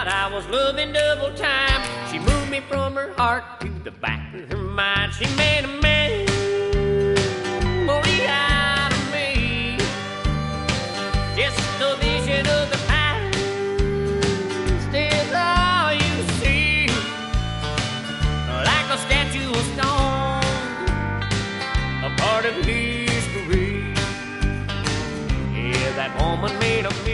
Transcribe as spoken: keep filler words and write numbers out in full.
out I was loving double time. She moved me from her heart to the back of her mind. She made a man, boy, out of me. Just the vision of the past is all you see. Like a statue of stone, a part of history. Yeah, that woman made a